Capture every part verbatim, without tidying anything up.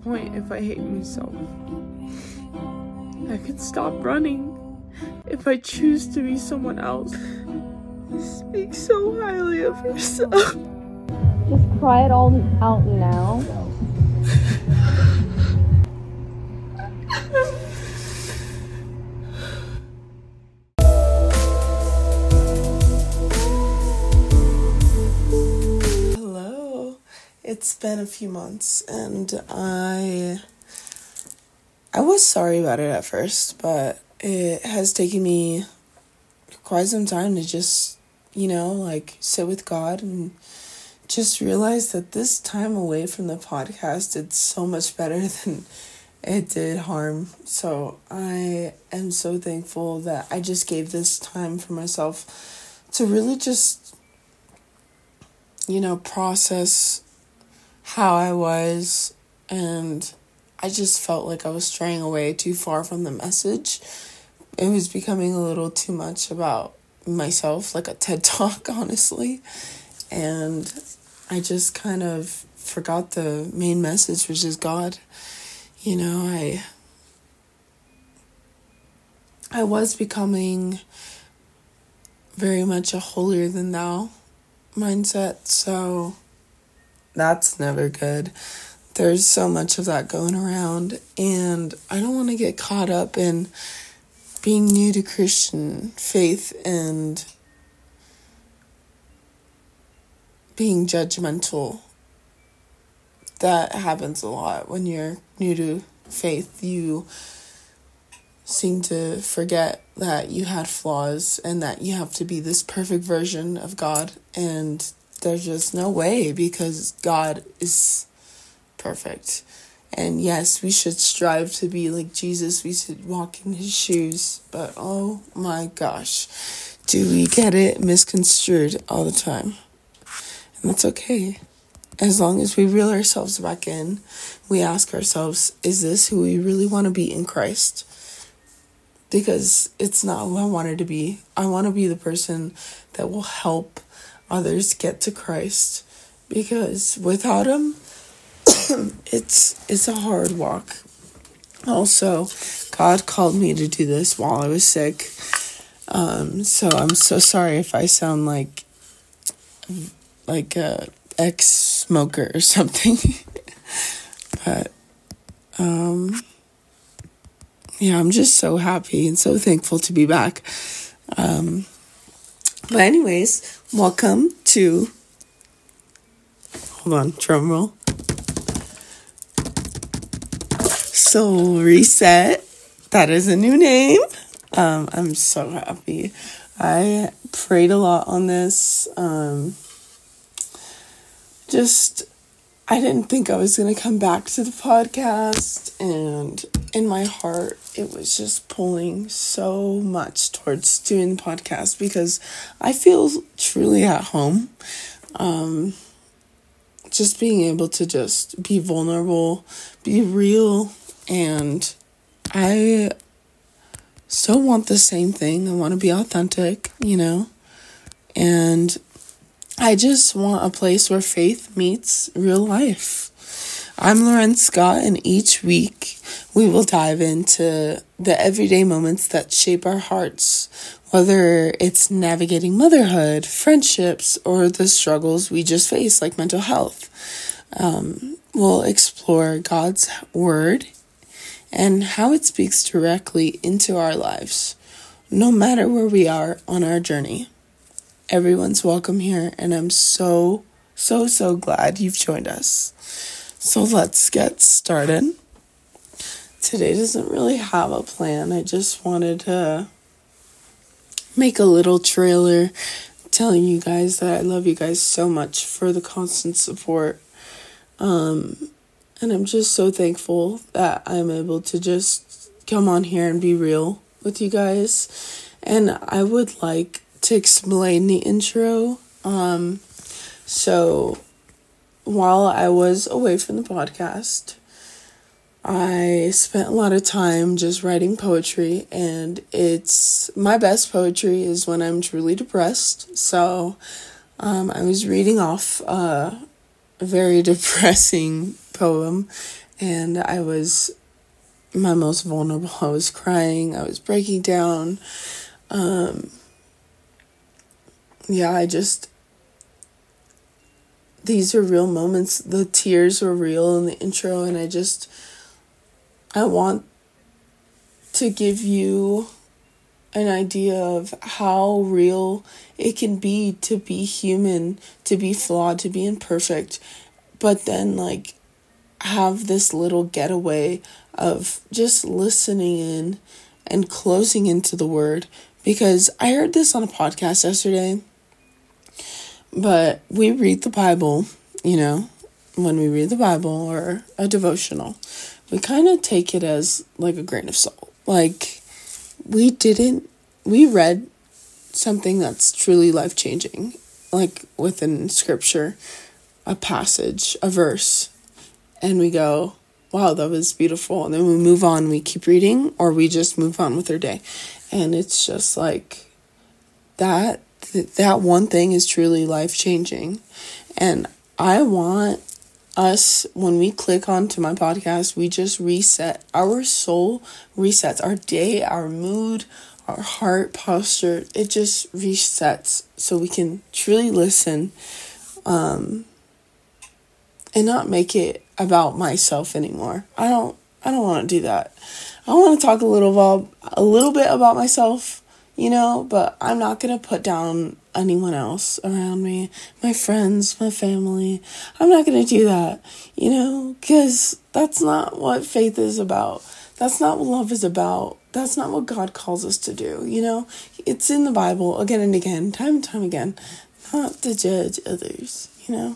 point if I hate myself. I can stop running if I choose to be someone else. Speak so highly of yourself. Just cry it all out now. Hello. It's been a few months and I I was sorry about it at first, but it has taken me quite some time to just, you know, like sit with God and just realize that this time away from the podcast did so much better than it did harm. So I am so thankful that I just gave this time for myself to really just, you know, process how I was, and I just felt like I was straying away too far from the message. It was becoming a little too much about myself, like a TED Talk, honestly. And I just kind of forgot the main message, which is God. You know, I I was becoming very much a holier than thou mindset, so that's never good. There's so much of that going around, and I don't want to get caught up in being new to Christian faith and being judgmental. That happens a lot when you're new to faith. You seem to forget that you had flaws and that you have to be this perfect version of God, and there's just no way, because God is perfect. And yes, we should strive to be like Jesus. We should walk in his shoes. But oh my gosh, do we get it misconstrued all the time? And that's okay. As long as we reel ourselves back in, we ask ourselves, is this who we really want to be in Christ? Because it's not who I wanted to be. I want to be the person that will help others get to Christ. Because without him, it's it's a hard walk. Also, God called me to do this while I was sick. Um, so I'm so sorry if I sound like like a ex-smoker or something. But um, yeah, I'm just so happy and so thankful to be back. Um, but anyways, welcome to. Hold on, drum roll. Soul Reset. That is a new name. Um, I'm so happy. I prayed a lot on this. Um, just, I didn't think I was going to come back to the podcast. And in my heart, it was just pulling so much towards doing the podcast because I feel truly at home. Um, just being able to just be vulnerable, be real. And I still want the same thing. I want to be authentic, you know, and I just want a place where faith meets real life. I'm Lauren Scott, and each week we will dive into the everyday moments that shape our hearts, whether it's navigating motherhood, friendships, or the struggles we just face, like mental health. Um, we'll explore God's word and how it speaks directly into our lives, no matter where we are on our journey. Everyone's welcome here, and I'm so, so, so glad you've joined us. So let's get started. Today doesn't really have a plan. I just wanted to make a little trailer telling you guys that I love you guys so much for the constant support. Um... And I'm just so thankful that I'm able to just come on here and be real with you guys. And I would like to explain the intro. Um, so while I was away from the podcast, I spent a lot of time just writing poetry. And it's my best poetry is when I'm truly depressed. So um, I was reading off uh, a very depressing poem, and I was my most vulnerable. I was crying. I was breaking down. Um, yeah, I just, these are real moments. The tears were real in the intro, and I just, I want to give you an idea of how real it can be to be human, to be flawed, to be imperfect, but then like have this little getaway of just listening in and closing into the word. Because I heard this on a podcast yesterday, but we read the Bible, you know, when we read the Bible or a devotional, we kind of take it as like a grain of salt. Like, we didn't, we read something that's truly life-changing, like within scripture, a passage, a verse, and we go, wow, that was beautiful. And then we move on, we keep reading, or we just move on with our day. And it's just like, that, th- that one thing is truly life-changing. And I want us, when we click onto my podcast, we just reset. Our soul resets. Our day, our mood, our heart posture, it just resets so we can truly listen, um, and not make it about myself anymore. I don't, I don't want to do that. I want to talk a little about, a little bit about myself, you know, but I'm not going to put down anyone else around me, my friends, my family. I'm not going to do that, you know, because that's not what faith is about. That's not what love is about. That's not what God calls us to do, you know. It's in the Bible again and again, time and time again, not to judge others, you know.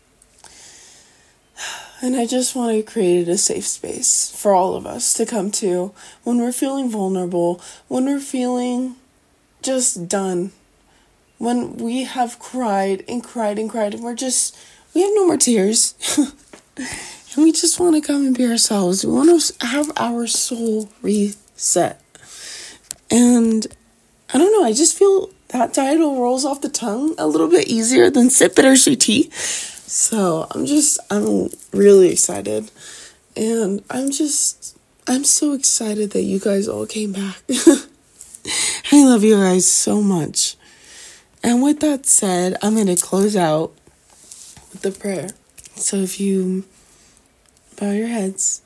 And I just want to create a safe space for all of us to come to when we're feeling vulnerable, when we're feeling just done, when we have cried and cried and cried and we're just, we have no more tears. And we just want to come and be ourselves. We want to have our soul reset. And I don't know, I just feel that title rolls off the tongue a little bit easier than Sip Bittersweet Tea. So I'm just, I'm really excited. And I'm just, I'm so excited that you guys all came back. I love you guys so much. And with that said, I'm going to close out with the prayer. So if you bow your heads.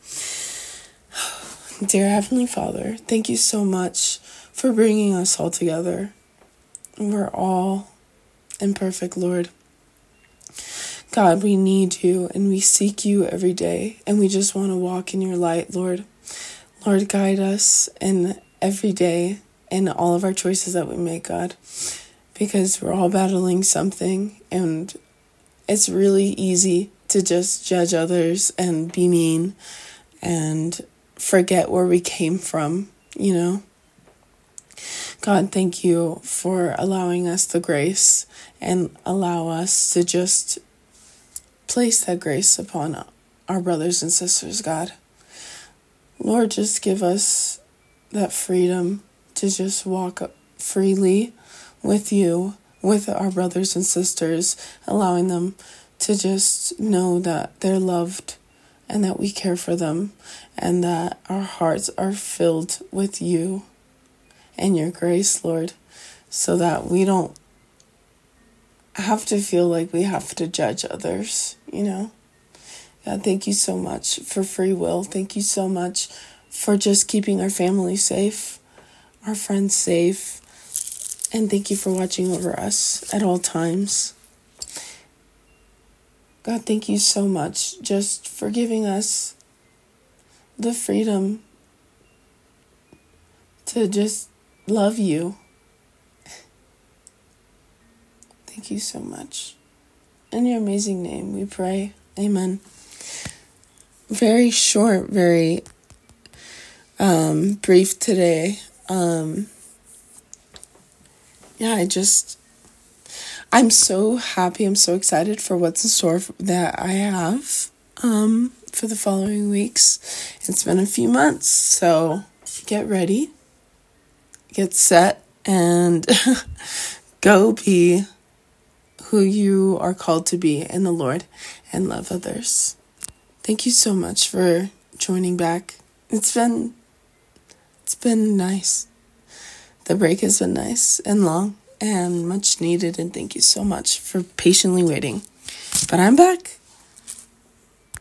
Dear Heavenly Father, thank you so much for bringing us all together. We're all imperfect, Lord. God, we need you and we seek you every day, and we just want to walk in your light, Lord. Lord, guide us in every day in all of our choices that we make, God, because we're all battling something, and it's really easy to just judge others and be mean and forget where we came from, you know. God, thank you for allowing us the grace and allow us to just place that grace upon our brothers and sisters, God. Lord, just give us that freedom to just walk freely with you, with our brothers and sisters, allowing them to just know that they're loved and that we care for them and that our hearts are filled with you and your grace, Lord, so that we don't have to feel like we have to judge others, you know. God, thank you so much for free will. Thank you so much for just keeping our family safe, our friends safe, and thank you for watching over us at all times. God, thank you so much just for giving us the freedom to just love you. Thank you so much. In your amazing name we pray. Amen. Very short, very um, brief today. Um, yeah, I just, I'm so happy. I'm so excited for what's in store for, that I have um, for the following weeks. It's been a few months, so get ready, get set, and go be who you are called to be in the Lord and love others. thank you so much for joining back. It's been, it's been nice. The break has been nice and long and much needed, and thank you so much for patiently waiting. But I'm back,